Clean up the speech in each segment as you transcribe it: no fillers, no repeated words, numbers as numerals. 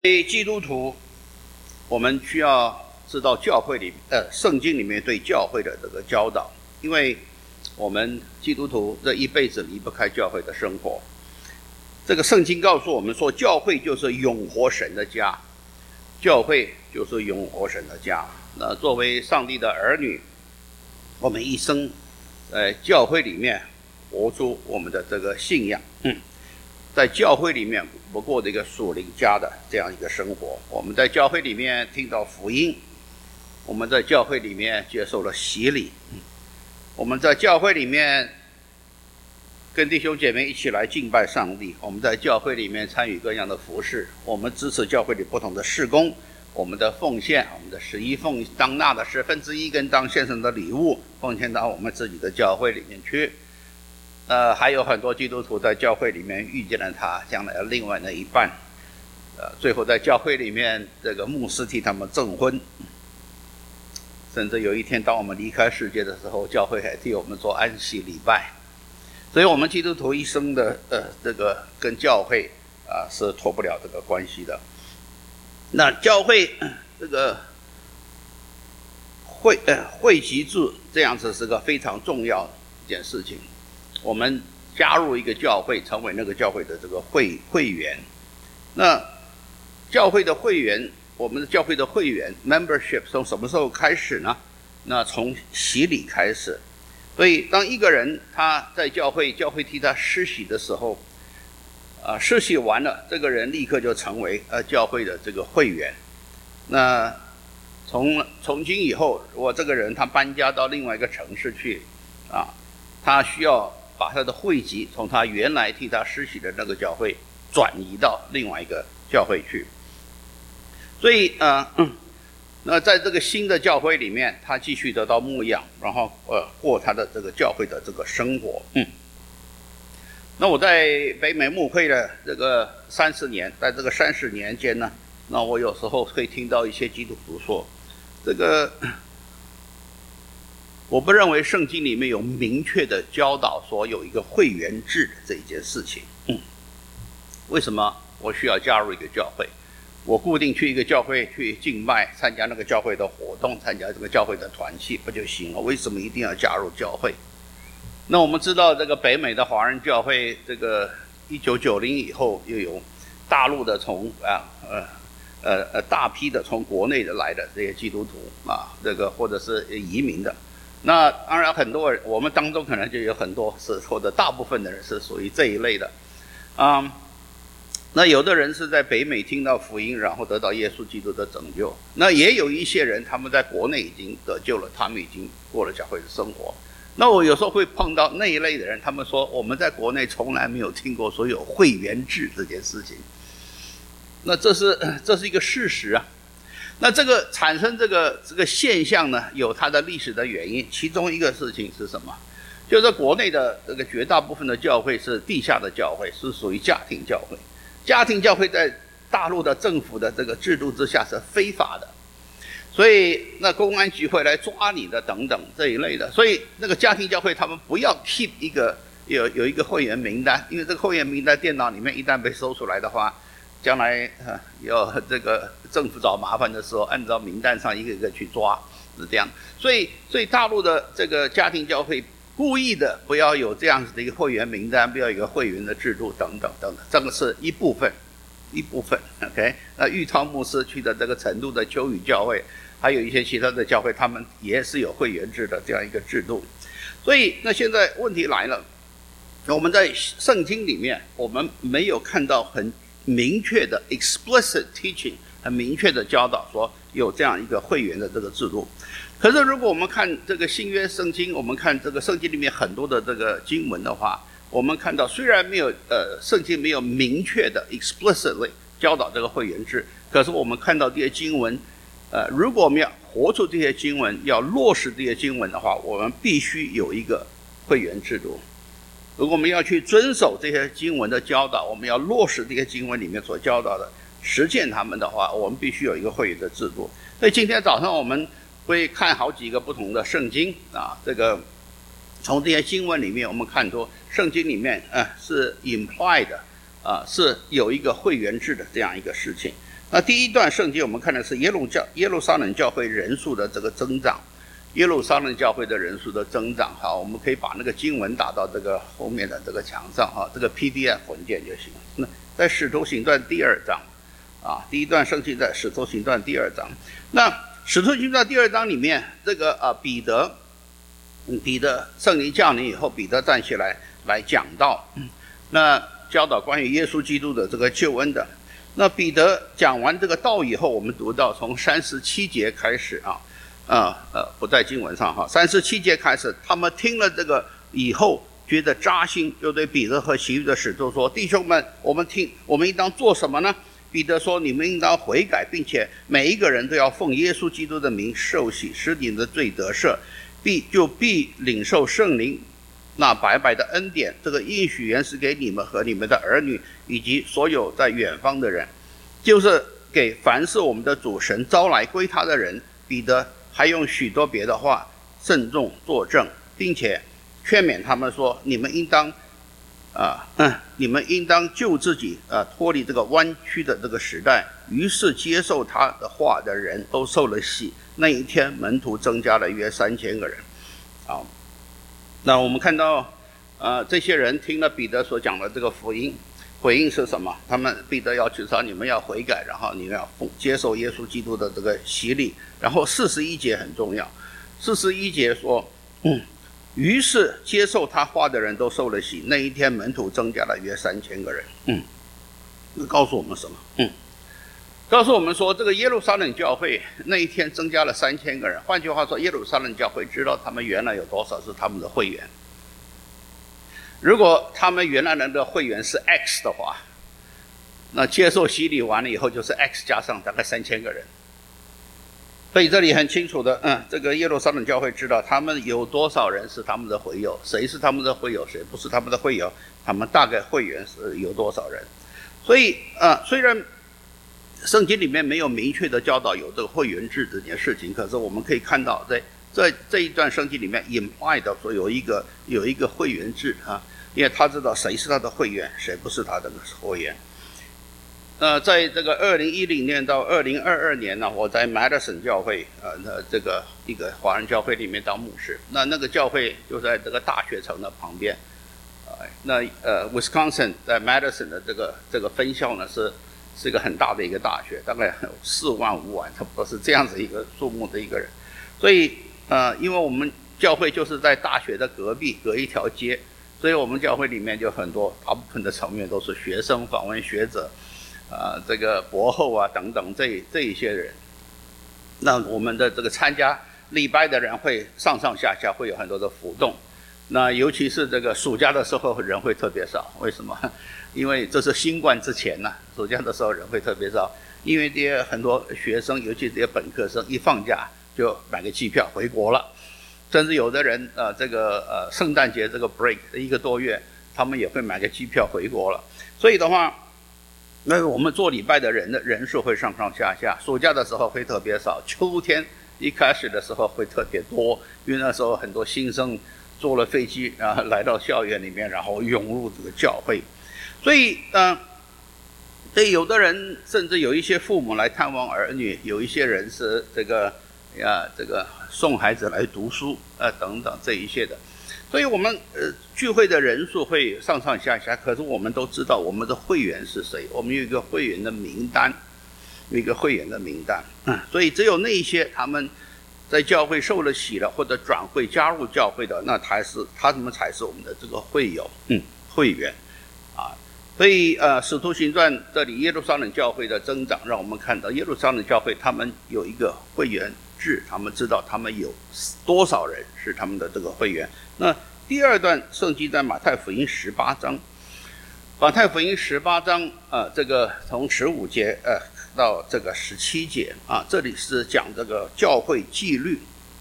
基督徒，我们需要知道圣经里面对教会的这个教导，因为我们基督徒这一辈子离不开教会的生活。这个圣经告诉我们说，教会就是永活神的家，教会就是永活神的家。那作为上帝的儿女，我们一生在教会里面活出我们的这个信仰，在教会里面不过这个属灵家的这样一个生活。我们在教会里面听到福音，我们在教会里面接受了洗礼，我们在教会里面跟弟兄姐妹一起来敬拜上帝，我们在教会里面参与各样的服事，我们支持教会里不同的事工，我们的奉献，我们的11奉当纳的1/10跟当献上的礼物奉献到我们自己的教会里面去。还有很多基督徒在教会里面遇见了他将来的另外那一半，最后在教会里面这个牧师替他们证婚，甚至有一天当我们离开世界的时候，教会还替我们做安息礼拜。所以我们基督徒一生的这个跟教会是脱不了这个关系的。那教会这个会籍制这样子是个非常重要的一件事情。我们加入一个教会，成为那个教会的这个会员。那教会的会员，我们的教会的会员 membership 从什么时候开始呢？那从洗礼开始。所以当一个人他在教会替他施洗的时候，施洗完了，这个人立刻就成为教会的这个会员。那从今以后，如果这个人他搬家到另外一个城市去他需要把他的会籍从他原来替他施洗的那个教会转移到另外一个教会去。所以那在这个新的教会里面，他继续得到牧养，然后过他的这个教会的这个生活。那我在北美牧会的这个30年，在这个30年间呢，那我有时候会听到一些基督徒说，这个我不认为圣经里面有明确的教导说有一个会员制的这一件事情。为什么我需要加入一个教会？我固定去一个教会去敬拜，参加那个教会的活动，参加这个教会的团契不就行了？为什么一定要加入教会？那我们知道这个北美的华人教会，这个1990以后又有大陆的从大批的从国内的来的这些基督徒这个或者是移民的。那当然很多人，我们当中可能就有很多是或者大部分的人是属于这一类的。那有的人是在北美听到福音，然后得到耶稣基督的拯救。那也有一些人他们在国内已经得救了，他们已经过了教会的生活。那我有时候会碰到那一类的人，他们说我们在国内从来没有听过说有会员制这件事情。那这是一个事实啊。那这个产生这个现象呢，有它的历史的原因。其中一个事情是什么？就是国内的这个绝大部分的教会是地下的教会，是属于家庭教会。家庭教会在大陆的政府的这个制度之下是非法的，所以那公安局会来抓你的等等这一类的。所以那个家庭教会他们不要 keep 有一个会员名单，因为这个会员名单电脑里面一旦被搜出来的话，将来要这个政府找麻烦的时候，按照名单上一个一个去抓，是这样。所以大陆的这个家庭教会故意的不要有这样子的一个会员名单，不要有一个会员的制度等等等等，这个是一部分。OK， 那玉涛牧师去的这个成都的秋雨教会，还有一些其他的教会，他们也是有会员制的这样一个制度。所以那现在问题来了，我们在圣经里面我们没有看到很明确的 explicit teaching， 很明确的教导说有这样一个会员的这个制度。可是如果我们看这个新约圣经，我们看这个圣经里面很多的这个经文的话，我们看到虽然没有圣经没有明确的 explicitly 教导这个会员制，可是我们看到这些经文，如果我们要活出这些经文，要落实这些经文的话，我们必须有一个会员制度。如果我们要去遵守这些经文的教导，我们要落实这些经文里面所教导的，实践他们的话，我们必须有一个会员的制度。所以今天早上我们会看好几个不同的圣经这个从这些经文里面我们看出圣经里面是 implied 是有一个会员制的这样一个事情。 那第一段圣经我们看的是耶路撒冷教会人数的这个增长，耶路撒冷教会的人数的增长。好，我们可以把那个经文打到这个后面的这个墙上哈，这个 PDF 文件就行了。那在使徒行传第2章啊，第一段圣经在使徒行传第2章。那使徒行传第2章里面，这个彼得圣灵降临以后，彼得站起来讲道，那教导关于耶稣基督的这个救恩的。那彼得讲完这个道以后，我们读到从37节开始不在经文上哈，37节开始，他们听了这个以后，觉得扎心，就对彼得和其余的使徒说：“弟兄们，我们应当做什么呢？”彼得说：“你们应当悔改，并且每一个人都要奉耶稣基督的名受洗，使你们的罪得赦，必领受圣灵。那白白的恩典，这个应许原是给你们和你们的儿女，以及所有在远方的人，就是给凡是我们的主神招来归他的人。”彼得还用许多别的话郑重作证，并且劝勉他们说：“你们应当救自己脱离这个弯曲的这个时代。”于是接受他的话的人都受了洗。那一天门徒增加了约3000个人。好，那我们看到这些人听了彼得所讲的这个福音，回应是什么？彼得要求说：“你们要悔改，然后你们要接受耶稣基督的这个洗礼。”然后41节很重要，41节说：“于是接受他话的人都受了洗。那一天门徒增加了约3000个人。”这告诉我们什么？告诉我们说，这个耶路撒冷教会那一天增加了3000个人。换句话说，耶路撒冷教会知道他们原来有多少是他们的会员。如果他们原来的会员是 X 的话，那接受洗礼完了以后就是 X 加上大概3000个人。所以这里很清楚的，这个耶路撒冷教会知道他们有多少人是他们的会友，谁是他们的会友，谁不是他们的会友，他们大概会员是有多少人。所以虽然圣经里面没有明确的教导有这个会员制这件事情，可是我们可以看到在这一段圣经里面 implied 说有一个会员制因为他知道谁是他的会员，谁不是他的会员。在这个2010年到2022年呢，我在 Madison 教会这个一个华人教会里面当牧师。那个教会就在这个大学城的旁边。Wisconsin 在 Madison 的这个分校呢是一个很大的一个大学，大概4万5万，差不多是这样子一个数目的一个人。所以因为我们教会就是在大学的隔壁，隔一条街，所以我们教会里面就很多，大部分的成员都是学生、访问学者，这个博后等等这一些人。那我们的这个参加礼拜的人会上上下下，会有很多的浮动。那尤其是这个暑假的时候人会特别少，为什么？因为这是新冠之前暑假的时候人会特别少，因为这些很多学生，尤其这些本科生一放假就买个机票回国了，甚至有的人圣诞节这个 break 1个多月，他们也会买个机票回国了。所以的话，那我们做礼拜的人数会上上下下，暑假的时候会特别少，秋天一开始的时候会特别多，因为那时候很多新生坐了飞机来到校园里面，然后涌入这个教会。所以对有的人，甚至有一些父母来探望儿女，有一些人是这个送孩子来读书等等这一些的。所以我们聚会的人数会上上下下，可是我们都知道我们的会员是谁，我们有一个会员的名单，所以只有那一些他们在教会受了洗了，或者转会加入教会的，那他们才是我们的这个会友会员所以使徒行传这里耶路撒冷教会的增长，让我们看到耶路撒冷教会他们有一个会员制，他们知道他们有多少人是他们的这个会员。那第二段圣经在马太福音18章，这个从15节到这个17节这里是讲这个教会纪律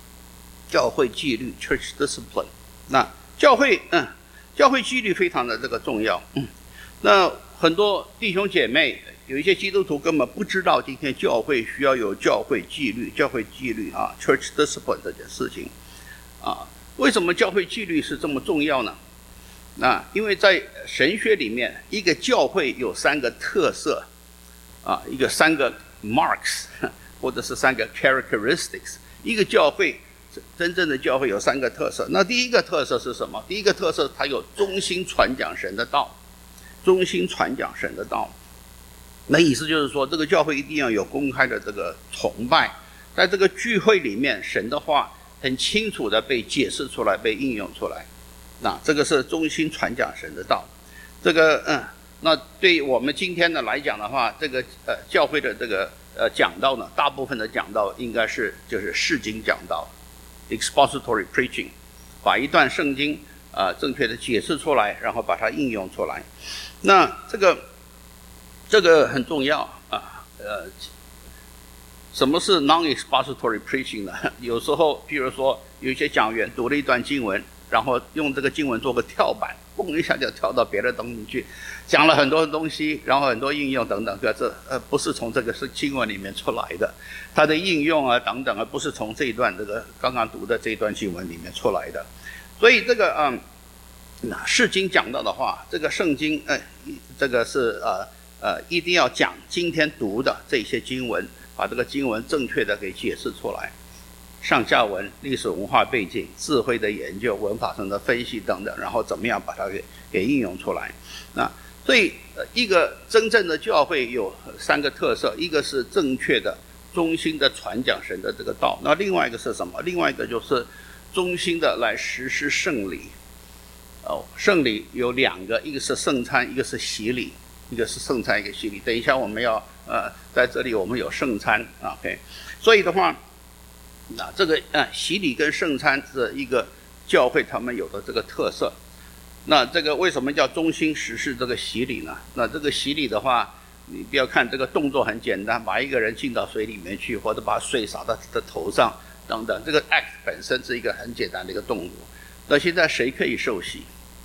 church discipline。那教会纪律非常的这个重要。那很多弟兄姐妹，有一些基督徒根本不知道今天教会需要有教会纪律church discipline 这件事情为什么教会纪律是这么重要呢？因为在神学里面，一个教会有3个特色一个3个 marks 或者是3个 characteristics。一个教会真正的教会有3个特色。那第一个特色是什么？第一个特色它有忠心传讲神的道，忠心传讲神的道。那意思就是说，这个教会一定要有公开的这个崇拜，在这个聚会里面，神的话很清楚的被解释出来，被应用出来。那这个是忠心传讲神的道。这个那对于我们今天的来讲的话，这个教会的这个讲道呢，大部分的讲道应该就是释经讲道 ，expository preaching， 把一段圣经正确的解释出来，然后把它应用出来。那这个很重要啊。什么是 non-expository preaching 呢？有时候，譬如说有一些讲员读了一段经文，然后用这个经文做个跳板，嘣一下就跳到别的东西去，讲了很多东西，然后很多应用等等，这不是从这个是经文里面出来的，它的应用等等不是从这一段这个刚刚读的这一段经文里面出来的。所以这个释经讲到的话，这个圣经这个是一定要讲今天读的这些经文，把这个经文正确的给解释出来。上下文、历史文化背景、智慧的研究、文法上的分析等等，然后怎么样把它给应用出来。所以一个真正的教会有3个特色，一个是正确的、忠心的传讲神的这个道。那另外一个是什么？另外一个就是忠心的来实施圣礼。圣礼有2个，一个是圣餐，一个是洗礼。一个是圣餐，一个洗礼。等一下我们要在这里我们有圣餐 ，OK。所以的话，这个洗礼跟圣餐是一个教会他们有的这个特色。那这个为什么叫忠心实施这个洗礼呢？那这个洗礼的话，你不要看这个动作很简单，把一个人浸到水里面去，或者把水洒到他的头上等等，这个 act 本身是一个很简单的一个动作。那现在谁可以受洗？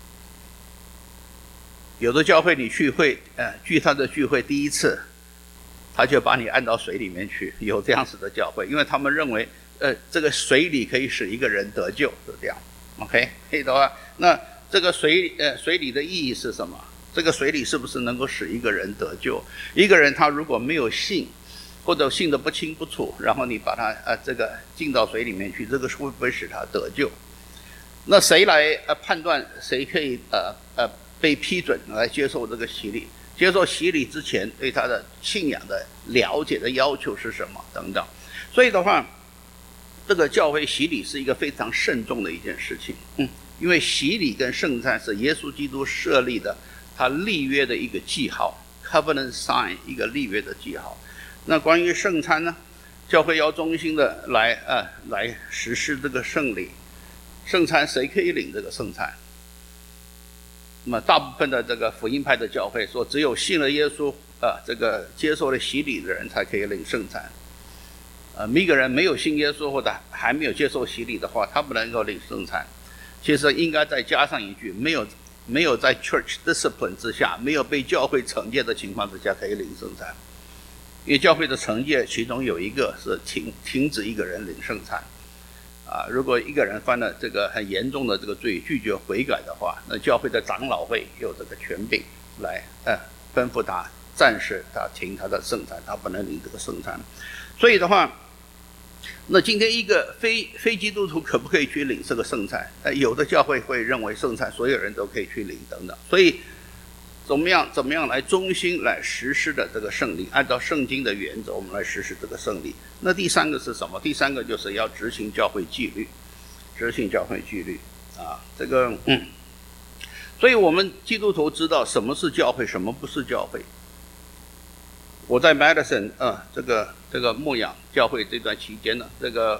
有的教会你聚他的聚会第一次，他就把你按到水里面去，有这样子的教会，因为他们认为这个水礼可以使一个人得救，是这样 ，OK， 可以的话，那这个水礼的意义是什么？这个水礼是不是能够使一个人得救？一个人他如果没有信，或者信得不清不楚，然后你把他这个浸到水里面去，这个会不会使他得救？那谁来判断谁可以被批准来接受这个洗礼？接受洗礼之前对他的信仰的了解的要求是什么等等。所以的话，这个教会洗礼是一个非常慎重的一件事情。因为洗礼跟圣餐是耶稣基督设立的他立约的一个记号 ，covenant sign， 一个立约的记号。那关于圣餐呢，教会要忠心的来实施这个圣礼。圣餐谁可以领这个圣餐？那么大部分的这个福音派的教会说，只有信了耶稣这个接受了洗礼的人才可以领圣餐。一个人没有信耶稣或者还没有接受洗礼的话，他不能够领圣餐。其实应该再加上一句，没有在 church discipline 之下，没有被教会惩戒的情况之下可以领圣餐。因为教会的惩戒其中有一个是停止一个人领圣餐。如果一个人犯了这个很严重的这个罪，拒绝悔改的话，那教会的长老会有这个权柄来吩咐他暂时他停他的圣餐，他不能领这个圣餐。所以的话，那今天一个非基督徒可不可以去领这个圣餐？有的教会会认为圣餐所有人都可以去领等等。所以怎么样来忠心来实施的这个圣礼，按照圣经的原则我们来实施这个圣礼。那第3个是什么？第3个就是要执行教会纪律，执行教会纪律这个所以我们基督徒知道什么是教会，什么不是教会。我在 Madison 这个牧养教会这段期间呢，这个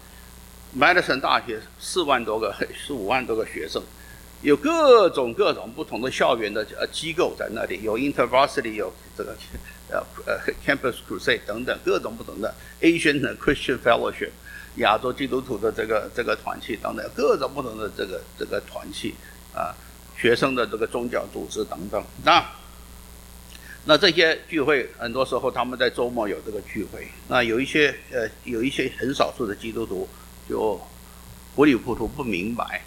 Madison 大学4万多个15万多个学生，有各种不同的校园的机构在那里，有 InterVarsity， 有这个Campus Crusade 等等各种不同的 Asian Christian Fellowship， 亚洲基督徒的这个团契等等各种不同的这个团契学生的这个宗教组织等等。那这些聚会很多时候他们在周末有这个聚会，那有一些很少数的基督徒就糊里糊涂不明白。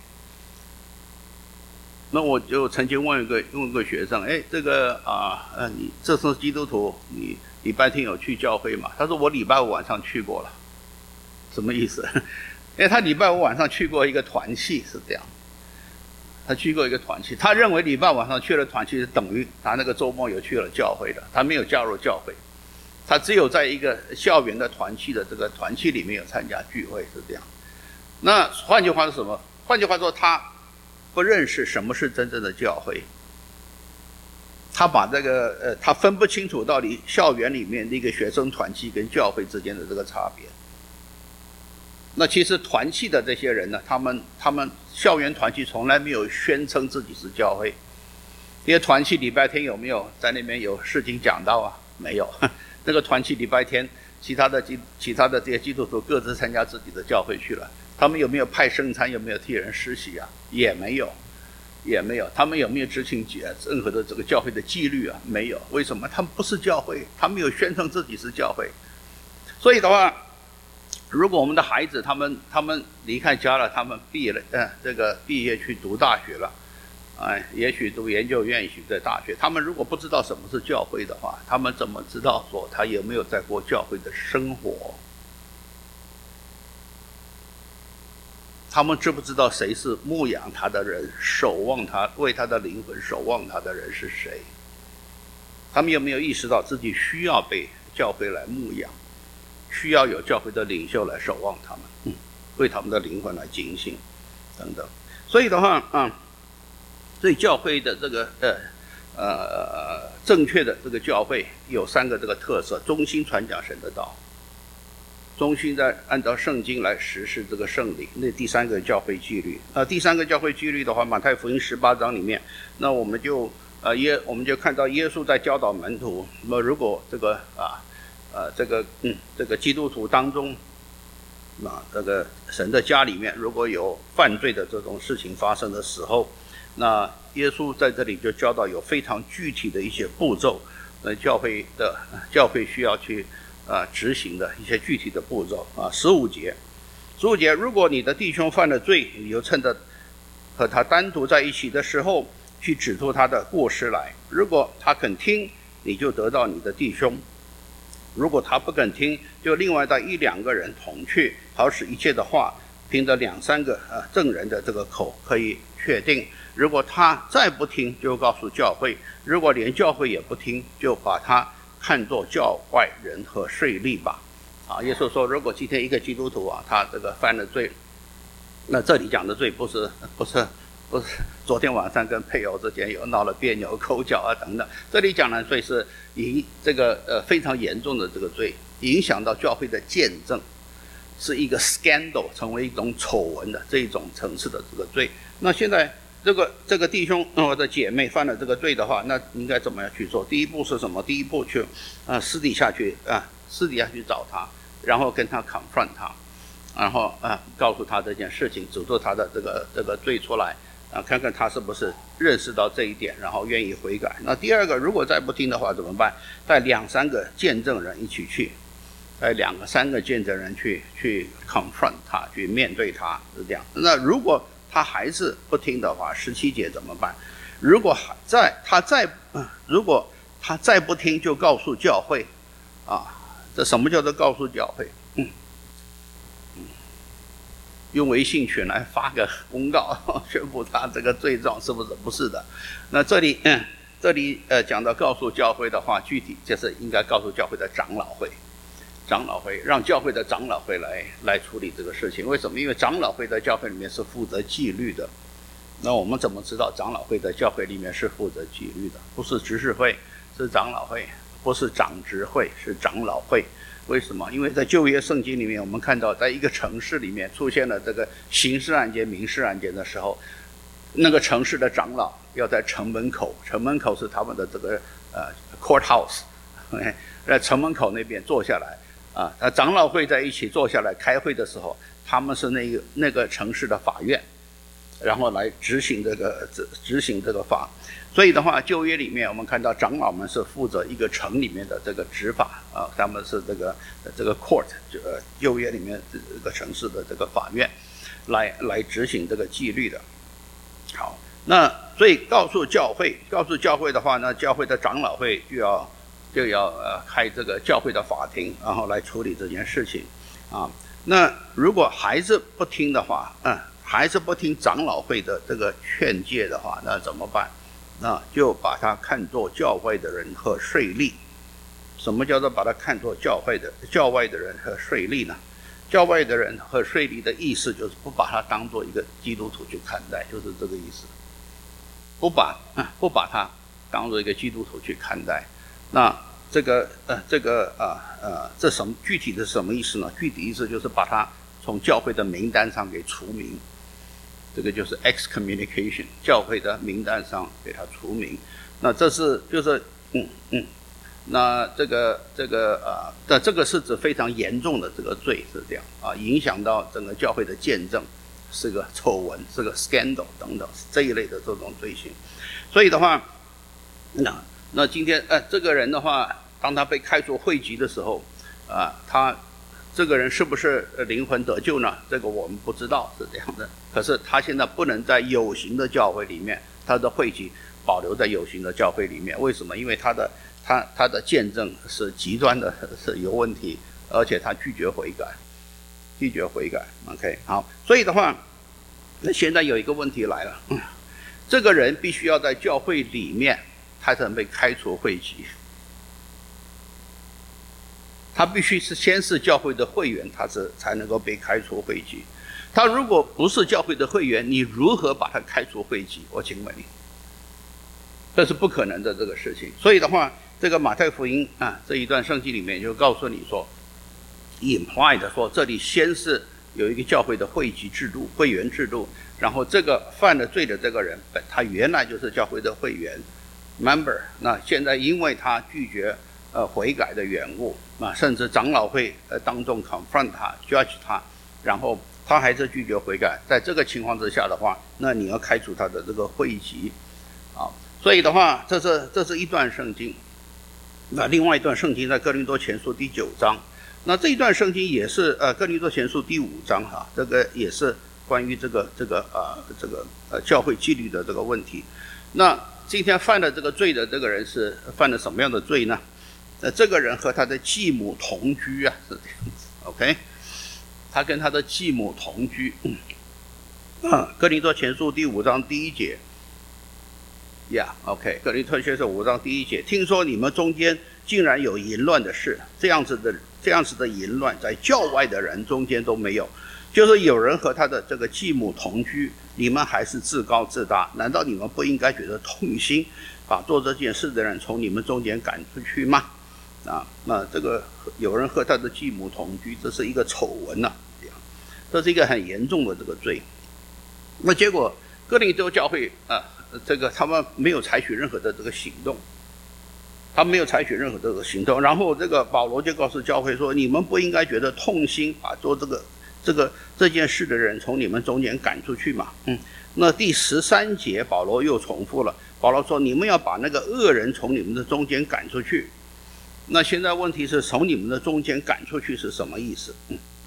那我就曾经问过学生，这个你这是基督徒，你礼拜天有去教会吗？他说我礼拜五晚上去过了。什么意思？因为他礼拜五晚上去过一个团契，是这样。他去过一个团契，他认为礼拜晚上去了团契是等于他那个周末有去了教会的，他没有加入教会，他只有在一个校园的团契的这个团契里面有参加聚会，是这样。那换句话是什么？换句话说，他不认识什么是真正的教会。他把这个他分不清楚到底校园里面的一个学生团契跟教会之间的这个差别。那其实团契的这些人呢，他们校园团契从来没有宣称自己是教会。因为团契礼拜天有没有在那边有事情讲到啊？没有。那个团契礼拜天，其他的这些基督徒各自参加自己的教会去了。他们有没有派圣餐？有没有替人施洗啊？也没有。他们有没有执行任何的这个教会的纪律啊？没有。为什么？他们不是教会，他们没有宣称自己是教会。所以的话，如果我们的孩子他们离开家了，他们毕业去读大学了，也许读研究院，也许在大学，他们如果不知道什么是教会的话，他们怎么知道说他有没有在过教会的生活？他们知不知道谁是牧养他的人，守望他，为他的灵魂守望他的人是谁？他们有没有意识到自己需要被教会来牧养，需要有教会的领袖来守望他们，为他们的灵魂来警醒等等。所以的话，对教会的这个正确的这个教会有3个这个特色：忠心传讲神的道，忠心在按照圣经来实施这个圣礼。那第3个教会纪律。第3个教会纪律的话，马太福音18章里面，那我们就看到耶稣在教导门徒。那么如果这个基督徒当中，这个神的家里面如果有犯罪的这种事情发生的时候，那耶稣在这里就教导有非常具体的一些步骤，教会需要去执行的一些具体的步骤15节，如果你的弟兄犯了罪，你就趁着和他单独在一起的时候去指出他的过失来。如果他肯听，你就得到你的弟兄；如果他不肯听，就另外带1、2个人同去，好使一切的话凭着2、3个证人的这个口可以确定。如果他再不听，就告诉教会；如果连教会也不听，就把他看作教外人和税吏吧。耶稣说，如果今天一个基督徒他这个犯了罪，那这里讲的罪不是昨天晚上跟配偶之间有闹了别扭、口角等等，这里讲的罪是这个非常严重的这个罪，影响到教会的见证，是一个 scandal， 成为一种丑闻的这一种层次的这个罪。那现在这个弟兄或者姐妹犯了这个罪的话，那应该怎么样去做？第一步是什么？第一步去私底下去找他，然后跟他 confront 他，然后告诉他这件事情，指出他的这个罪出来，看看他是不是认识到这一点，然后愿意悔改。那第二个，如果再不听的话怎么办？带2、3个见证人一起去，带2、3个见证人去 confront 他，去面对他，是这样。那如果他还是不听的话，17节怎么办？如果他再不听，就告诉教会这什么叫做告诉教会？用微信群来发个公告，宣布他这个罪状，是不是？不是的。那这里讲到告诉教会的话，具体就是应该告诉教会的长老会，让教会的长老会来处理这个事情。为什么？因为长老会在教会里面是负责纪律的。那我们怎么知道长老会在教会里面是负责纪律的？不是执事会，是长老会；不是长执会，是长老会。为什么？因为在旧约圣经里面，我们看到在一个城市里面出现了这个刑事案件、民事案件的时候，那个城市的长老要在城门口是他们的这个courthouse， 在城门口那边坐下来长老会在一起坐下来开会的时候，他们是那个城市的法院，然后来执行这个法。所以的话，旧约里面我们看到长老们是负责一个城里面的这个执法他们是这个 court， 旧约里面这个城市的这个法院来执行这个纪律的。好，那所以告诉教会的话呢，教会的长老会就要就要开这个教会的法庭，然后来处理这件事情啊。那如果还是不听的话，还是不听长老会的这个劝诫的话，那怎么办？那就把他看作教会的人和税吏。什么叫做把他看作教外的人和税吏呢？教外的人和税吏的意思就是不把他当作一个基督徒去看待，就是这个意思。不把他当作一个基督徒去看待。那这具体的是什么意思呢？具体意思就是把他从教会的名单上给除名。这个就是 excommunication， 教会的名单上给他除名。那这是那这个是指非常严重的这个罪是这样啊，影响到整个教会的见证，是个丑闻，是个 scandal 等等这一类的这种罪行。所以的话，那今天这个人的话，当他被开除会籍的时候，他这个人是不是灵魂得救呢？这个我们不知道是这样的。可是他现在不能在有形的教会里面，他的会籍保留在有形的教会里面。为什么？因为他的见证是极端的，是有问题，而且他拒绝悔改。OK， 好，所以的话，那现在有一个问题来了，这个人必须要在教会里面，他才能被开除会籍。他必须是先是教会的会员，他才能够被开除会籍。他如果不是教会的会员，你如何把他开除会籍？我请问你，这是不可能的这个事情。所以的话，这个马太福音这一段圣经里面就告诉你说 ，implied 说这里先是有一个教会的会籍制度、会员制度，然后这个犯了罪的这个人，他原来就是教会的会员 member， 那现在因为他拒绝悔改的缘故，甚至长老会当众 confront 他 judge 他，然后他还是拒绝悔改，在这个情况之下的话，那你要开除他的这个会籍所以的话，这是一段圣经。那另外一段圣经在哥林多前书第9章，那这一段圣经也是哥林多前书第5章这个也是关于这个教会纪律的这个问题。那今天犯了这个罪的这个人是犯了什么样的罪呢？这个人和他的继母同居是这样子 ，OK， 他跟他的继母同居。哥林多前书第5章第1节。OK， 哥林多前书5章第1节，听说你们中间竟然有淫乱的事，这样子的淫乱在教外的人中间都没有，就是有人和他的这个继母同居，你们还是自高自大，难道你们不应该觉得痛心，把做这件事的人从你们中间赶出去吗？那这个有人和他的继母同居，这是一个丑闻这是一个很严重的这个罪。那结果哥林多教会他们没有采取任何的这个行动，然后这个保罗就告诉教会说，你们不应该觉得痛心，把做这件事的人从你们中间赶出去嘛。那第13节保罗又重复了，保罗说你们要把那个恶人从你们的中间赶出去。那现在问题是从你们的中间赶出去是什么意思？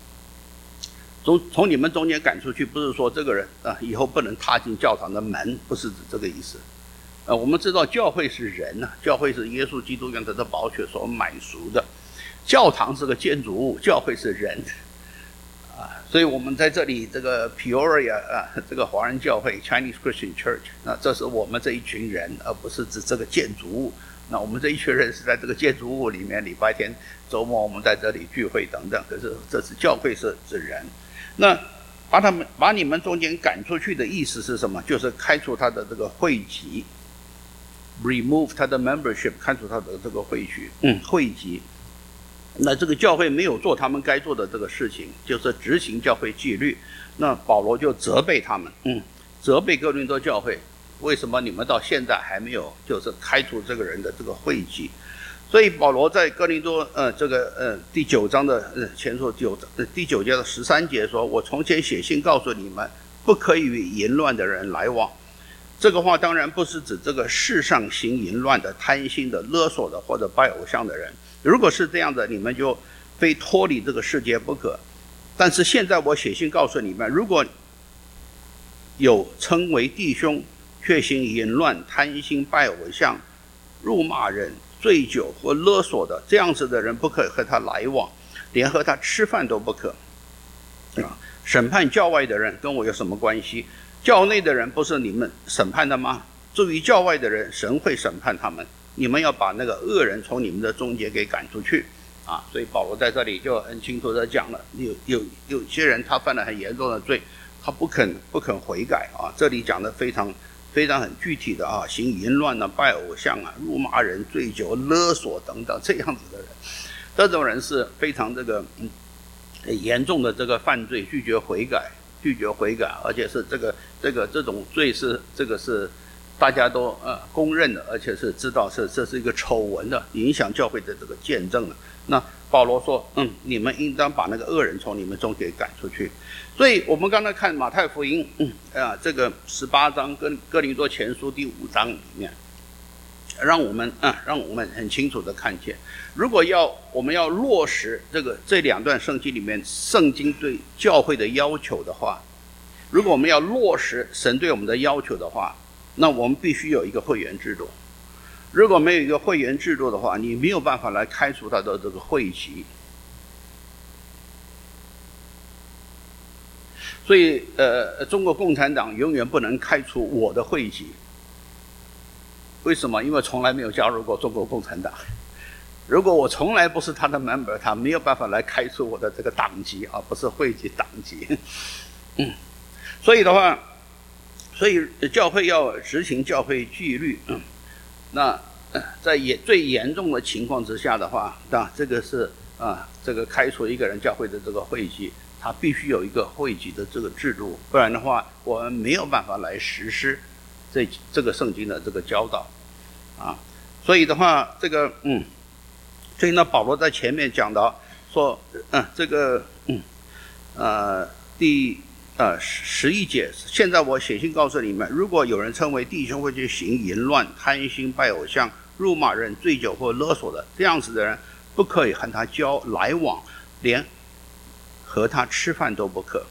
从你们中间赶出去，不是说这个人以后不能踏进教堂的门，不是指这个意思。我们知道教会是人教会是耶稣基督用他的宝血所买赎的，教堂是个建筑物，教会是人所以我们在这里这个 Peoria 这个华人教会 Chinese Christian Church， 那这是我们这一群人，而不是指这个建筑物。那我们这一群人是在这个建筑物里面，礼拜天、周末我们在这里聚会等等。可是这是教会是指人。那把你们中间赶出去的意思是什么？就是开除他的这个会籍 ，remove 他的 membership， 开除他的这个会籍。那这个教会没有做他们该做的这个事情，就是执行教会纪律。那保罗就责备他们，责备哥林多教会，为什么你们到现在还没有就是开除这个人的这个会籍？所以保罗在哥林多第9章的前书第9节的13节说，我从前写信告诉你们，不可以与淫乱的人来往。这个话当然不是指这个世上行淫乱的、贪心的、勒索的或者拜偶像的人。如果是这样的，你们就非脱离这个世界不可。但是现在我写信告诉你们，如果有称为弟兄却行淫乱、贪心、拜偶像、辱骂人、 醉酒或勒索的，这样子的人不可和他来往，连和他吃饭都不可。审判教外的人跟我有什么关系？教内的人不是你们审判的吗？至于教外的人，神会审判他们。你们要把那个恶人从你们的中间给赶出去啊！所以保罗在这里就很清楚的讲了，有些人他犯了很严重的罪，他不肯悔改啊！这里讲的非常很具体的啊，行淫乱啊、拜偶像啊、辱骂人、醉酒、勒索等等这样子的人，这种人是非常严重的这个犯罪，拒绝悔改，而且是这种罪是大家都公认的，而且是知道这是一个丑闻的，影响教会的这个见证的。那保罗说，你们应当把那个恶人从你们中给赶出去。所以我们刚才看马太福音，这个18章跟哥林多前书第5章里面，让我们很清楚的看见，如果我们要落实这2段圣经里面圣经对教会的要求的话，如果我们要落实神对我们的要求的话，那我们必须有一个会员制度。如果没有一个会员制度的话，你没有办法来开除他的这个会籍。所以中国共产党永远不能开除我的会籍。为什么？因为从来没有加入过中国共产党。如果我从来不是他的 member， 他没有办法来开除我的这个党籍啊，不是会籍，党籍。所以教会要执行教会纪律。那在最严重的情况之下的话，那这个是这个开除一个人教会的这个会籍，他必须有一个会籍的这个制度，不然的话，我们没有办法来实施这个圣经的这个教导啊。所以的话，所以呢，保罗在前面讲到说，第11节，现在我写信告诉你们，如果有人称为弟兄，会去行淫乱、贪心、拜偶像、辱骂人、醉酒或勒索的，这样子的人，不可以和他来往，连和他吃饭都不可，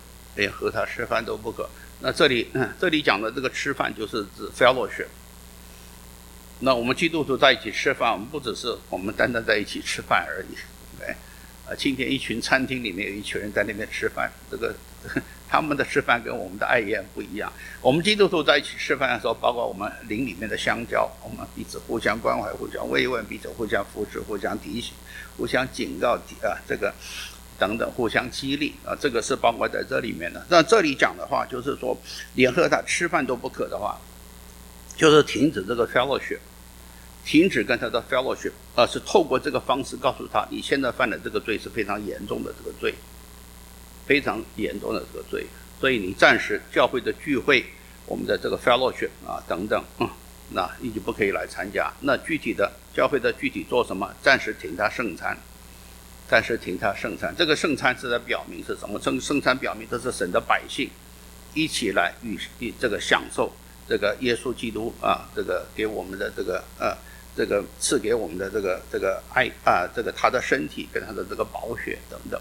那这里讲的这个吃饭就是指 fellowship。那我们基督徒在一起吃饭，我们不只是我们单单在一起吃饭而已。今天一群餐厅里面有一群人在那边吃饭，他们的吃饭跟我们的爱宴不一样。我们基督徒在一起吃饭的时候，包括我们灵里面的相交，我们彼此互相关怀、互相慰问，彼此互相扶持、互相提醒、互相警告等等，互相激励啊，这个是包括在这里面的。那这里讲的话，就是说连和他吃饭都不可的话，就是停止这个 fellowship， 停止跟他的 fellowship， 是透过这个方式告诉他，你现在犯的这个罪是非常严重的这个罪，非常严重的这个罪，所以你暂时教会的聚会，我们的这个 fellowship 等等，那你就不可以来参加。那具体的教会的具体做什么？暂时停他圣餐。这个圣餐是在表明是什么？圣餐表明这是神的百姓一起来与这个享受这个耶稣基督这个给我们的这个赐给我们的这个爱他的身体跟他的这个宝血等等。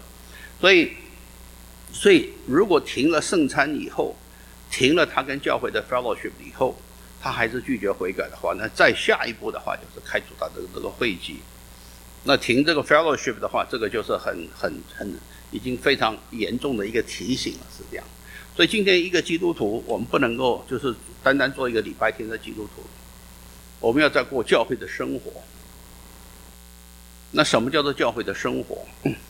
所以如果停了圣餐以后，停了他跟教会的 fellowship 以后，他还是拒绝悔改的话，那再下一步的话就是开除他的这个会籍。那停这个 fellowship 的话，这个就是很已经非常严重的一个提醒了，是这样。所以今天一个基督徒，我们不能够就是单单做一个礼拜天的基督徒，我们要在过教会的生活。那什么叫做教会的生活？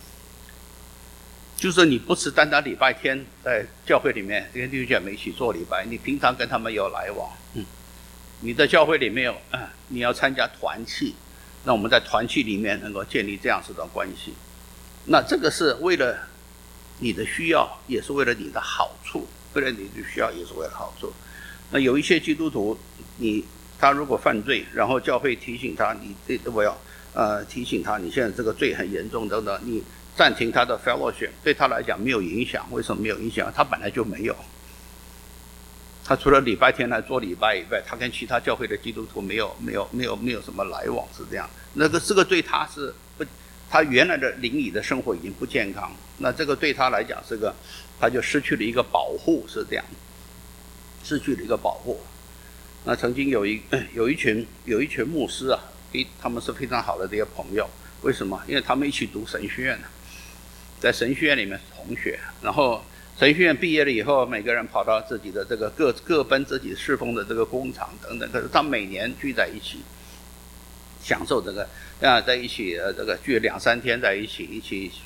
就是你不是单单礼拜天在教会里面跟弟兄姐妹一起做礼拜，你平常跟他们有来往。你在教会里面你要参加团契，那我们在团契里面能够建立这样子的关系。那这个是为了你的需要，也是为了你的好处，为了你的需要，也是为了好处。那有一些基督徒，他如果犯罪，然后教会提醒他，提醒他，你现在这个罪很严重等等，你暂停他的 fellowship， 对他来讲没有影响。为什么没有影响？他本来就没有。他除了礼拜天来做礼拜以外，他跟其他教会的基督徒没有什么来往，是这样。这个对他是不，他原来的灵里的生活已经不健康。那这个对他来讲他就失去了一个保护，是这样，失去了一个保护。那曾经有一群牧师他们是非常好的这些朋友。为什么？因为他们一起读神学院，在神学院里面是同学，然后神学院毕业了以后，每个人跑到自己的这个各奔自己侍奉的这个工厂等等。可是他每年聚在一起，享受这个在一起这个聚2-3天在一起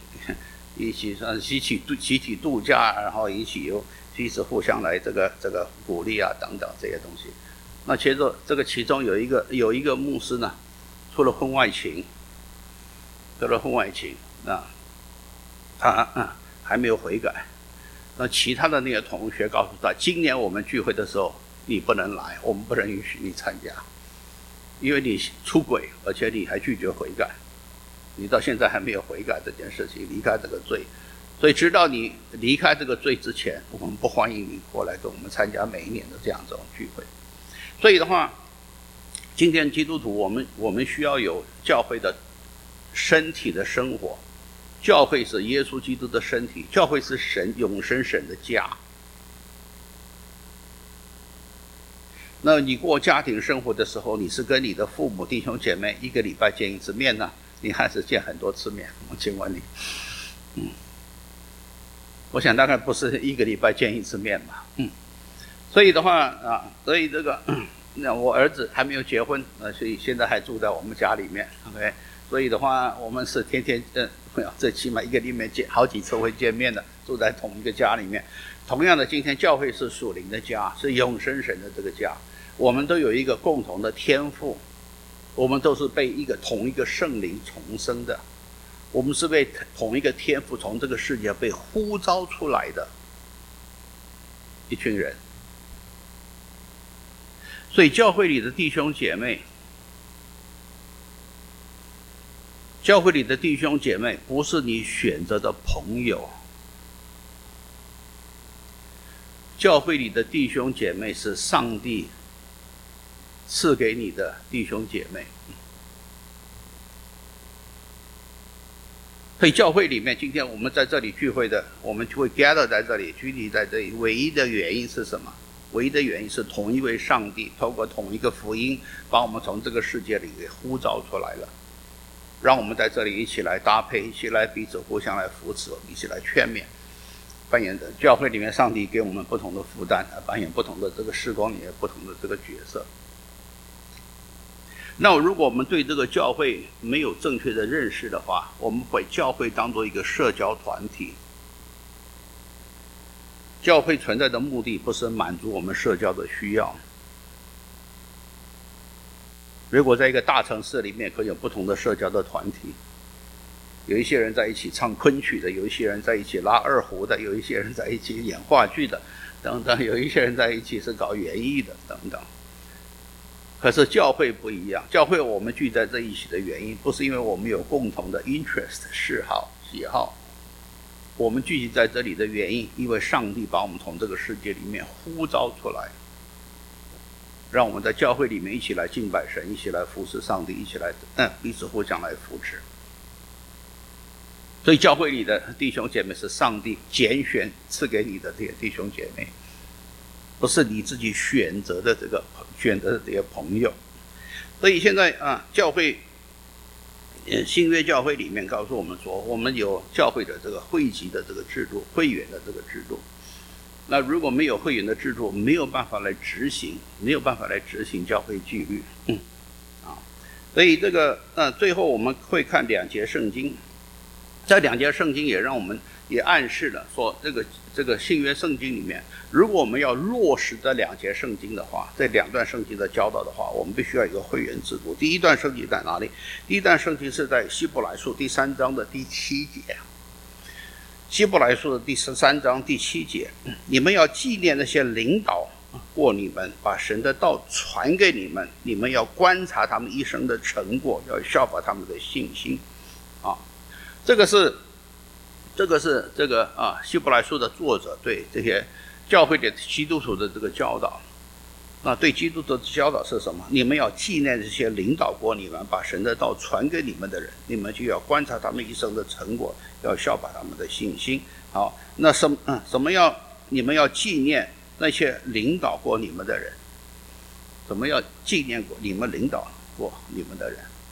集体度假，然后一起彼此互相来这个鼓励啊等等这些东西。那其实这个其中有一个牧师呢，出了婚外情，他还没有悔改。那其他的那些同学告诉他，今年我们聚会的时候你不能来，我们不能允许你参加，因为你出轨，而且你还拒绝悔改，你到现在还没有悔改这件事情，离开这个罪。所以直到你离开这个罪之前，我们不欢迎你过来跟我们参加每一年的这样这种聚会。所以的话，今天基督徒我们需要有教会的身体的生活。教会是耶稣基督的身体，教会是永生神的家。那你过家庭生活的时候，你是跟你的父母弟兄姐妹1个礼拜见1次面呢，你还是见很多次面？我请问你，我想大概不是1个礼拜见1次面吧。所以的话所以这个那我儿子还没有结婚，所以现在还住在我们家里面。OK， 所以的话我们是天天这起码1个礼拜见好几次会见面的，住在同一个家里面。同样的，今天教会是属灵的家，是永生神的这个家，我们都有一个共同的天赋，我们都是被同一个圣灵重生的，我们是被同一个天赋从这个世界被呼召出来的一群人。所以教会里的弟兄姐妹不是你选择的朋友，教会里的弟兄姐妹是上帝赐给你的弟兄姐妹。所以教会里面，今天我们在这里聚会的，我们就会 gather 在这里，聚集在这里，唯一的原因是什么？唯一的原因是同一位上帝透过同一个福音把我们从这个世界里给呼召出来了，让我们在这里一起来搭配，一起来彼此互相来扶持，一起来劝勉，扮演着教会里面上帝给我们不同的负担，扮演不同的这个事工里面不同的这个角色。那如果我们对这个教会没有正确的认识的话，我们会教会当作一个社交团体。教会存在的目的不是满足我们社交的需要。如果在一个大城市里面可以有不同的社交的团体，有一些人在一起唱昆曲的，有一些人在一起拉二胡的，有一些人在一起演话剧的等等，有一些人在一起是搞园艺的等等。可是教会不一样，教会我们聚在这一起的原因不是因为我们有共同的 interest 嗜好喜好，我们聚集在这里的原因，因为上帝把我们从这个世界里面呼召出来，让我们在教会里面一起来敬拜神，一起来服侍上帝，一起来彼此互相来扶持。所以教会里的弟兄姐妹是上帝拣选赐给你的这些弟兄姐妹，不是你自己选择的这些朋友。所以现在教会新约教会里面告诉我们说，我们有教会的这个会籍的这个制度，会员的这个制度。那如果没有会员的制度，没有办法来执行教会纪律。所以这个最后我们会看2节圣经，这2节圣经也让我们也暗示了说，这个新约圣经里面，如果我们要落实这2节圣经的话，这2段圣经的教导的话，我们必须要有一个会员制度。第一段圣经在哪里？第一段圣经是在希伯来书第3章的第7节。希伯来书的第13章第7节，你们要纪念那些领导过你们，把神的道传给你们，你们要观察他们一生的成果，要效法他们的信心。这个是希伯来书的作者对这些教会的基督徒的这个教导。那对基督徒的教导是什么？你们要纪念这些领导过你们，把神的道传给你们的人，你们就要观察他们一生的成果，要效法他们的信心。好，那你们要纪念那些领导过你们的人？怎么要纪念过你们领导过你们的人？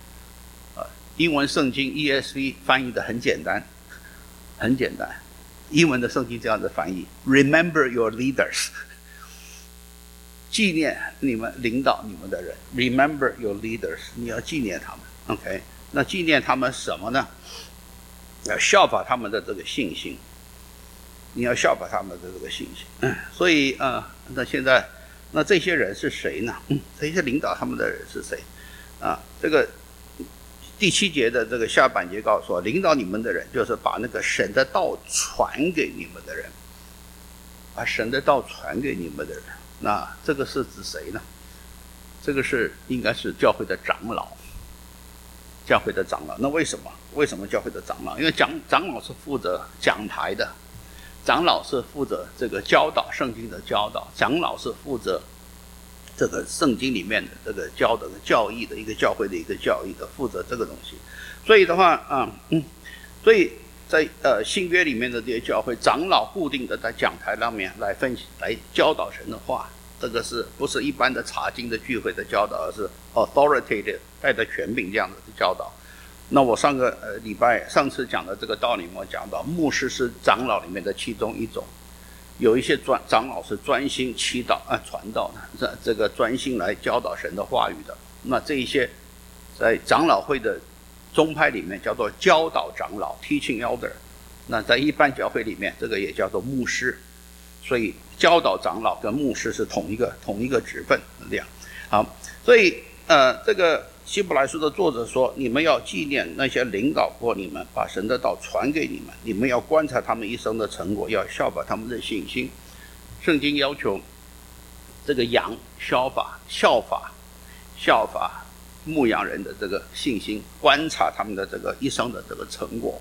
英文圣经 ESV 翻译的很简单，很简单。英文的圣经这样的翻译 ：Remember your leaders， 纪念你们领导你们的人。Remember your leaders， 你要纪念他们。OK， 那纪念他们什么呢？要效法他们的这个信心。你要效法他们的这个信心。所以那现在那这些人是谁呢？这些领导他们的人是谁？这个第7节的这个下半节告诉我，领导你们的人就是把那个神的道传给你们的人，把神的道传给你们的人。那这个是指谁呢？这个应该是教会的长老。教会的长老，那为什么教会的长老？因为长老是负责讲台的，长老是负责这个教导圣经的教导，长老是负责这个圣经里面的这个教的教义的一个教会的一个教义的，负责这个东西。所以的话所以在新约里面的这些教会长老固定的在讲台上面来教导神的话，这个是不是一般的查经的聚会的教导，而是 authoritative 带着权柄这样的教导。那我上次讲的这个道理，我讲到牧师是长老里面的其中一种，有一些长老是专心祈祷传道的，这个专心来教导神的话语的。那这一些在长老会的宗派里面叫做教导长老 teaching elder， 那在一般教会里面这个也叫做牧师。所以教导长老跟牧师是同一个职分这样。好，所以这个希伯来书的作者说，你们要纪念那些领导过你们，把神的道传给你们，你们要观察他们一生的成果，要效法他们的信心。圣经要求这个羊效法牧羊人的这个信心，观察他们的这个一生的这个成果。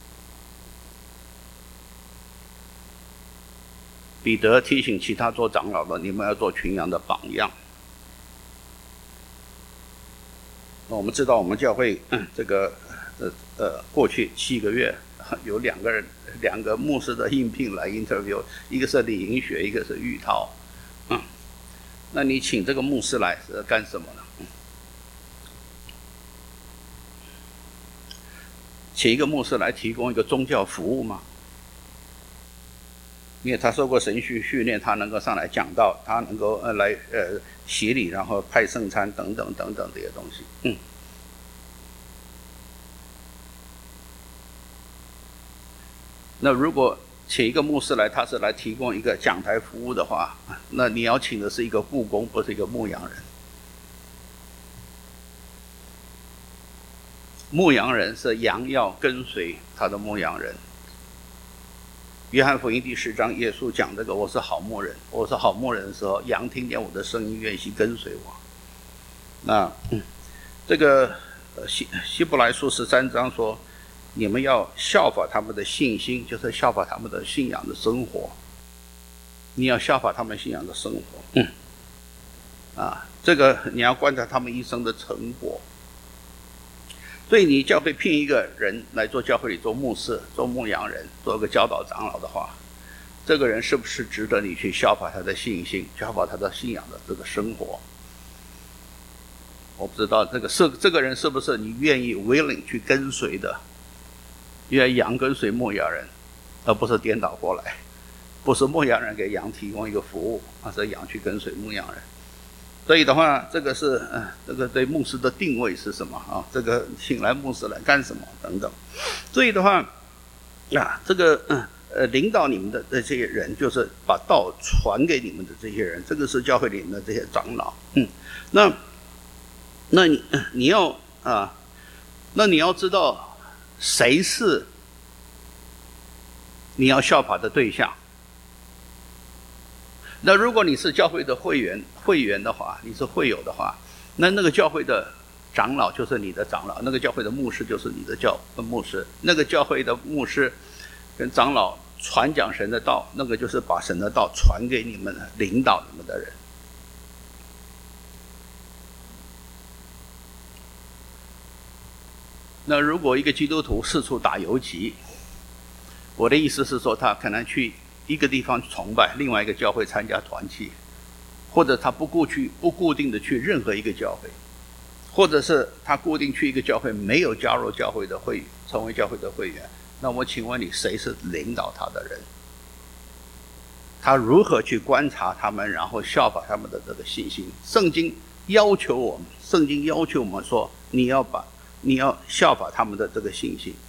彼得提醒其他做长老的，你们要做群羊的榜样。那我们知道，我们教会过去7个月有两个牧师的应聘来 interview， 一个是李银学，一个是玉涛。那你请这个牧师来是干什么呢？请一个牧师来提供一个宗教服务吗？因为他受过神学训练，他能够上来讲道，他能够来洗礼，然后派圣餐等等这些东西。那如果请一个牧师来，他是来提供一个讲台服务的话，那你要请的是一个雇工，不是一个牧羊人。牧羊人是羊要跟随他的牧羊人。约翰福音第10章，耶稣讲这个：我是好牧人，我是好牧人的时候，羊听见我的声音，愿意跟随我。那这个希伯来书13章说，你们要效法他们的信心，就是效法他们的信仰的生活。你要效法他们信仰的生活。这个你要观察他们一生的成果。所以你教会聘一个人来做教会里做牧师、做牧羊人、做个教导长老的话，这个人是不是值得你去效法他的信心、效法他的信仰的这个生活？我不知道这个人是不是你愿意 willing 去跟随的？因为羊跟随牧羊人，而不是颠倒过来，不是牧羊人给羊提供一个服务，而是羊去跟随牧羊人。所以的话，这个是这个对牧师的定位是什么啊？这个请来牧师来干什么等等。所以的话，这个领导你们的这些人，就是把道传给你们的这些人，这个是教会里面的这些长老。那你要知道谁是你要效法的对象。那如果你是教会的会员的话，你是会友的话，那个教会的长老就是你的长老，那个教会的牧师就是你的牧师，那个教会的牧师跟长老传讲神的道，那个就是把神的道传给你们，领导你们的人。那如果一个基督徒四处打游击，我的意思是说，他可能去一个地方崇拜，另外一个教会参加团契，或者他不固定的去任何一个教会， 或者是他固定去一个教会，没有加入教会的会员，成为教会的会员，那我请问你，谁是领导他的人？他如何去观察他们，然后效法他们的这个信心？圣经要求我们说，你要效法他们的这个信心。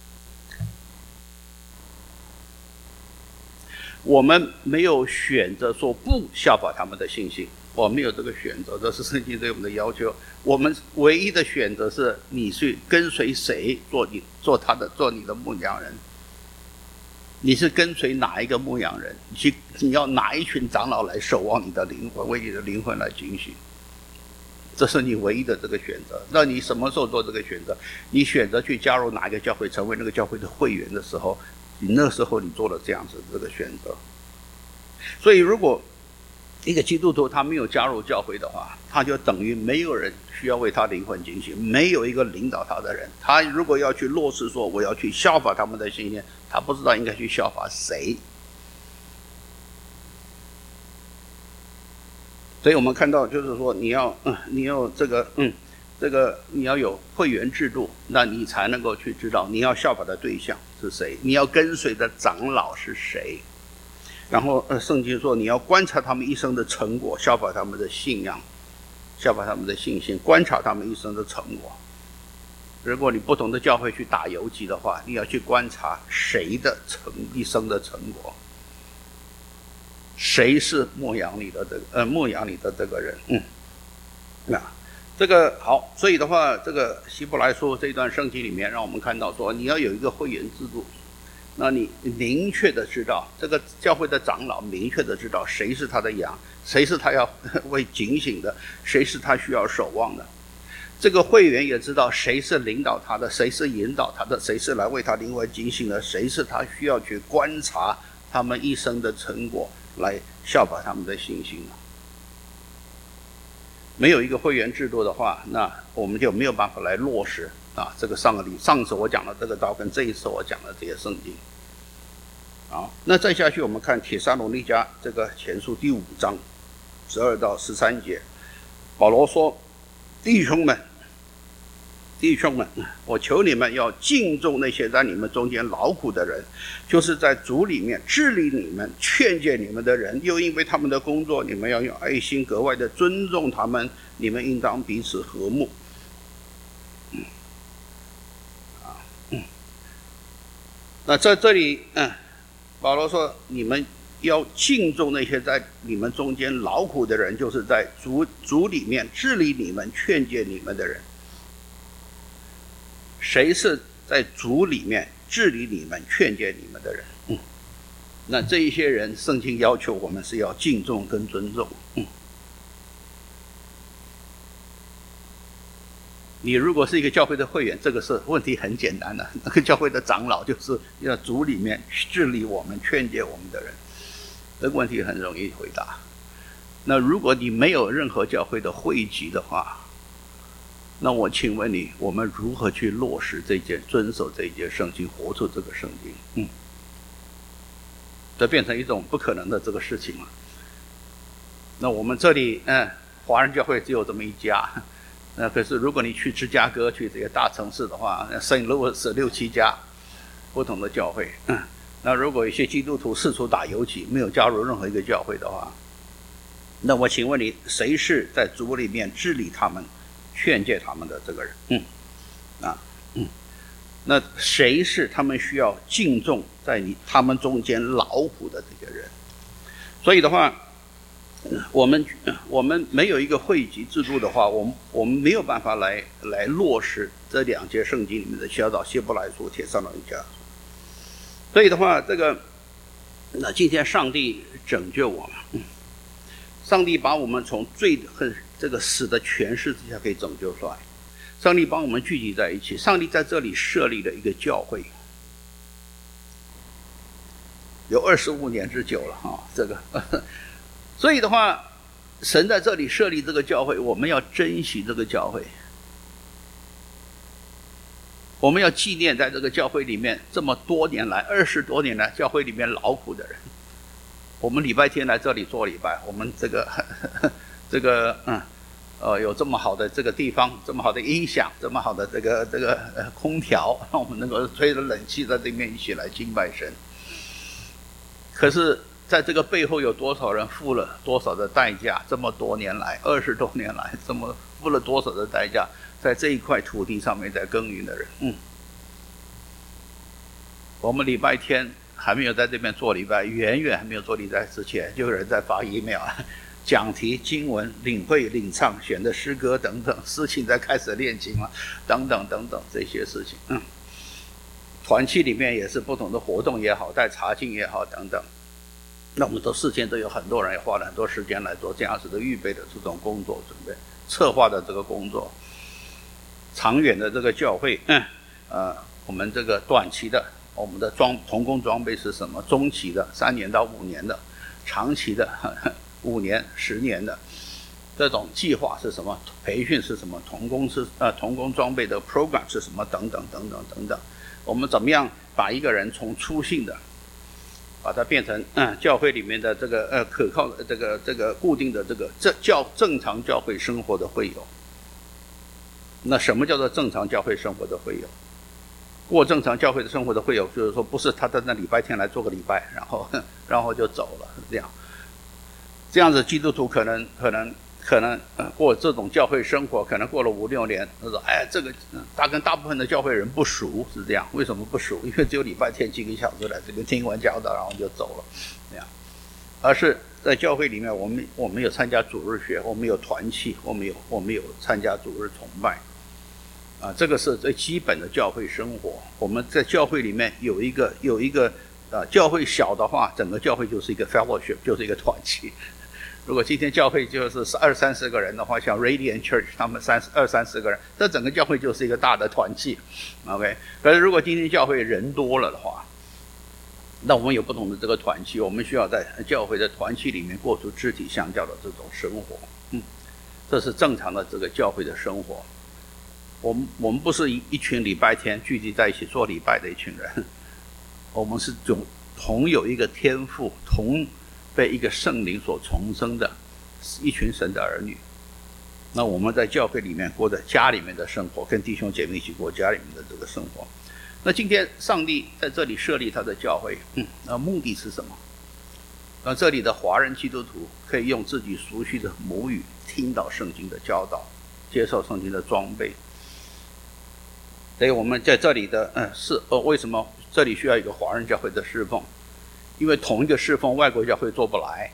我们没有选择说不效法他们的信心，我们没有这个选择，这是圣经对我们的要求。我们唯一的选择是你去跟随谁做你的牧羊人。你是跟随哪一个牧羊人？你要哪一群长老来守望你的灵魂，为你的灵魂来警醒？这是你唯一的这个选择。那你什么时候做这个选择？你选择去加入哪一个教会，成为那个教会的会员的时候，那时候你做了这样子的这个选择。所以如果一个基督徒他没有加入教会的话，他就等于没有人需要为他灵魂警醒，没有一个领导他的人。他如果要去落实说我要去效法他们的信念，他不知道应该去效法谁。所以我们看到就是说你要这个你要有会员制度，那你才能够去知道你要效法的对象是谁，你要跟随的长老是谁。然后圣经说你要观察他们一生的成果，效法他们的信仰，效法他们的信心，观察他们一生的成果。如果你不同的教会去打游击的话，你要去观察谁的一生的成果，谁是牧养你的这个人。那这个好，所以的话，这个希伯来书这一段圣经里面，让我们看到说，你要有一个会员制度。那你明确的知道，这个教会的长老明确的知道谁是他的羊，谁是他要为警醒的，谁是他需要守望的。这个会员也知道谁是领导他的，谁是引导他的，谁是来为他灵魂警醒的，谁是他需要去观察他们一生的成果，来效法他们的信心。没有一个会员制度的话，那我们就没有办法来落实这个上次我讲的这个道，跟这一次我讲的这些圣经。好，那再下去我们看帖撒罗尼迦这个前书第5章12到13节，保罗说：弟兄们，我求你们要敬重那些在你们中间劳苦的人，就是在主里面治理你们、劝诫你们的人，又因为他们的工作，你们要用爱心格外的尊重他们，你们应当彼此和睦。那在这里，保罗说，你们要敬重那些在你们中间劳苦的人，就是在主里面治理你们、劝诫你们的人。谁是在主里面治理你们、劝诫你们的人？那这一些人，圣经要求我们是要敬重跟尊重。你如果是一个教会的会员，这个是问题很简单的。那个教会的长老就是要主里面治理我们、劝诫我们的人，这个问题很容易回答。那如果你没有任何教会的会籍的话，那我请问你，我们如何去落实遵守这一节圣经，活出这个圣经？这变成一种不可能的这个事情了。那我们这里，华人教会只有这么一家。可是如果你去芝加哥，去这些大城市的话，圣路易斯6、7家不同的教会。那如果一些基督徒四处打游击，没有加入任何一个教会的话，那我请问你，谁是在主里面治理他们、劝诫他们的这个人？那谁是他们需要敬重，在他们中间劳苦的这个人？所以的话，我们没有一个会籍制度的话，我们没有办法来落实这2节圣经里面的教导，希伯来书、帖撒罗尼迦。所以的话，那今天上帝拯救我们，上帝把我们从罪和这个死的权势之下给拯救出来，上帝帮我们聚集在一起，上帝在这里设立了一个教会，有25年之久了这个。所以的话，神在这里设立这个教会，我们要珍惜这个教会，我们要纪念在这个教会里面这么多年来，20多年来教会里面劳苦的人。我们礼拜天来这里做礼拜，我们有这么好的这个地方，这么好的音响，这么好的这个空调，让我们能够吹着冷气在这边一起来敬拜神。可是在这个背后有多少人付了多少的代价？这么多年来，20多年来，这么付了多少的代价，在这一块土地上面在耕耘的人。我们礼拜天还没有在这边做礼拜，远远还没有做礼拜之前，就有人在发 email， 讲题、经文、领会、领唱、选的诗歌等等，事情在开始练琴了，等等等等这些事情。团契里面也是不同的活动也好，带查经也好等等。那我们都事先都有很多人也花了很多时间来做这样子的预备的这种工作，准备策划的这个工作。长远的这个教会，我们这个短期的，我们的同工装备是什么？中期的3年到5年的，长期的5年、10年的，这种计划是什么？培训是什么？同工装备的 program 是什么？等等等等等等。我们怎么样把一个人从初信的，把它变成教会里面的这个可靠的这个固定的正常教会生活的会友？那什么叫做正常教会生活的会友？过正常教会的生活的会友，就是说不是他在那礼拜天来做个礼拜，然后就走了，是这样子基督徒可能过这种教会生活，可能过了5、6年，他说这个他跟大部分的教会人不熟，是这样。为什么不熟？因为只有礼拜天几个小时来这边听完教导，然后就走了，这样。而是在教会里面，我们有参加主日学，我们有团契，我们有参加主日崇拜，这个是最基本的教会生活。我们在教会里面有一个教会小的话，整个教会就是一个 fellowship， 就是一个团契。如果今天教会就是20-30个人的话，像 Radiant Church 他们20-30个人，这整个教会就是一个大的团契 ，OK。可是如果今天教会人多了的话，那我们有不同的这个团契，我们需要在教会的团契里面过出肢体相交的这种生活，这是正常的这个教会的生活。我们不是一群礼拜天聚集在一起做礼拜的一群人，我们是同有一个天赋，同被一个圣灵所重生的一群神的儿女。那我们在教会里面过着家里面的生活，跟弟兄姐妹一起过家里面的这个生活。那今天上帝在这里设立他的教会，那目的是什么？那这里的华人基督徒可以用自己熟悉的母语听到圣经的教导，接受圣经的装备。所以我们在这里的为什么这里需要一个华人教会的侍奉？因为同一个侍奉外国教会做不来，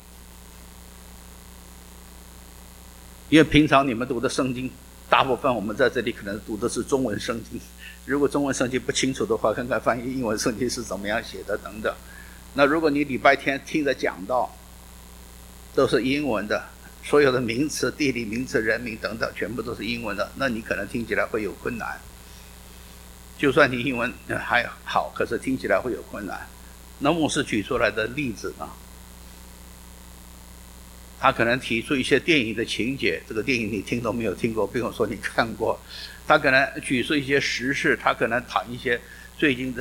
因为平常你们读的圣经，大部分我们在这里可能读的是中文圣经，如果中文圣经不清楚的话，看看翻译英文圣经是怎么样写的等等。那如果你礼拜天听着讲道都是英文的，所有的名词、地理名词、人名等等全部都是英文的，那你可能听起来会有困难。就算你英文还好，可是听起来会有困难。那牧师举出来的例子呢，他可能提出一些电影的情节，这个电影你听都没有听过，不用说你看过。他可能举出一些时事，他可能谈一些最近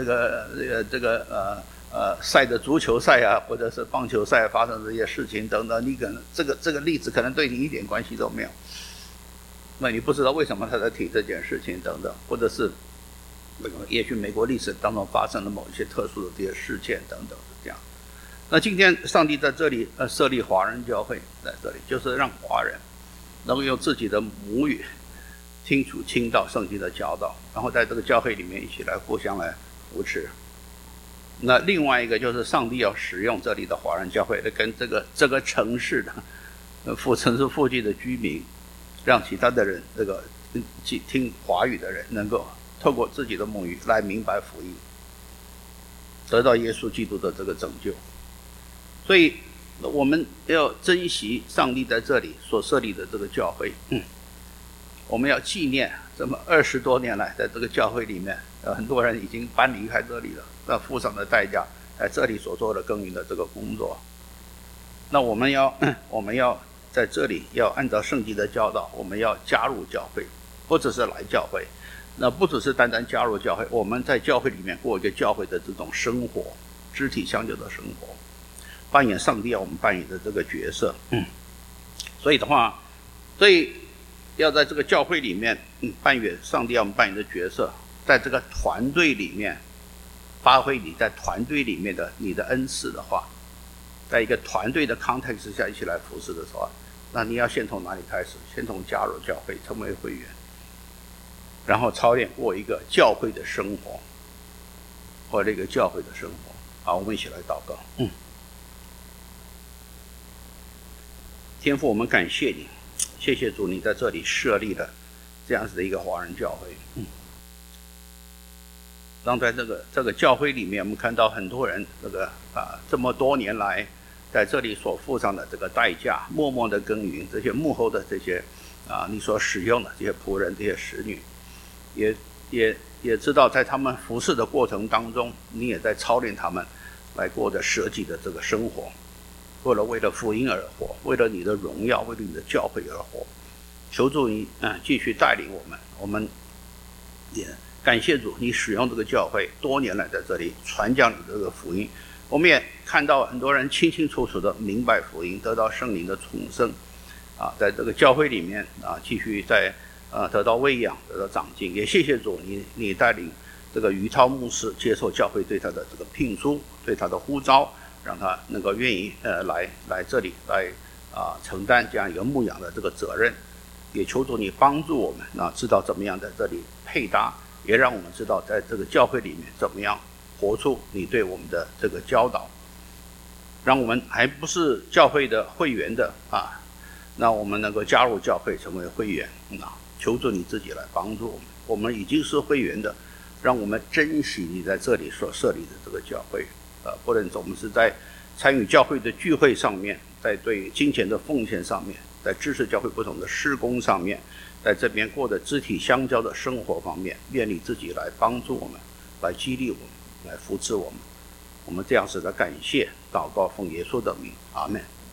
赛的足球赛啊，或者是棒球赛发生的这些事情等等，你可能这个例子可能对你一点关系都没有，那你不知道为什么他在提这件事情等等，或者是也许美国历史当中发生了某一些特殊的这些事件等等，是这样。那今天上帝在这里设立华人教会，在这里就是让华人能够用自己的母语听到圣经的教导，然后在这个教会里面一起来互相来扶持。那另外一个就是上帝要使用这里的华人教会来跟这个城市的城市附近的居民，让其他的人听华语的人能够透过自己的母语来明白福音，得到耶稣基督的这个拯救。所以我们要珍惜上帝在这里所设立的这个教会，我们要纪念这么20多年来在这个教会里面，很多人已经搬离开这里了，那付上的代价，在这里所做的耕耘的这个工作。那我们要在这里要按照圣经的教导，我们要加入教会，不只是来教会。那不只是单单加入教会，我们在教会里面过一个教会的这种生活，肢体相交的生活，扮演上帝要我们扮演的这个角色。所以要在这个教会里面扮演上帝要我们扮演的角色，在这个团队里面发挥你在团队里面的你的恩赐的话，在一个团队的 context 下一起来服侍的时候，那你要先从哪里开始？先从加入教会，成为会员，然后操练过一个教会的生活，或者一个教会的生活。好，我们一起来祷告。天父，我们感谢你，谢谢主，你在这里设立了这样子的一个华人教会。让在这个教会里面，我们看到很多人这么多年来在这里所付上的这个代价，默默的耕耘，这些幕后的这些你所使用的这些仆人、这些使女，也知道在他们服侍的过程当中，你也在操练他们来过着舍己的这个生活，为了福音而活，为了你的荣耀，为了你的教会而活。求主你继续带领我们，我们也感谢主，你使用这个教会多年来在这里传讲你的这个福音。我们也看到很多人清清楚楚的明白福音，得到圣灵的重生在这个教会里面继续在得到喂养，得到长进。也谢谢主，你带领这个于涛牧师接受教会对他的这个聘书，对他的呼召，让他能够愿意来这里来承担这样一个牧养的这个责任。也求主你帮助我们知道怎么样在这里配搭，也让我们知道在这个教会里面怎么样活出你对我们的这个教导，让我们还不是教会的会员的那我们能够加入教会成为会员求主你自己来帮助我们。我们已经是会员的，让我们珍惜你在这里所设立的这个教会不论我们是在参与教会的聚会上面，在对金钱的奉献上面，在支持教会不同的事工上面，在这边过的肢体相交的生活方面，愿你自己来帮助我们，来激励我们，来扶持我们。我们这样子的感谢祷告，奉耶稣的名，阿们。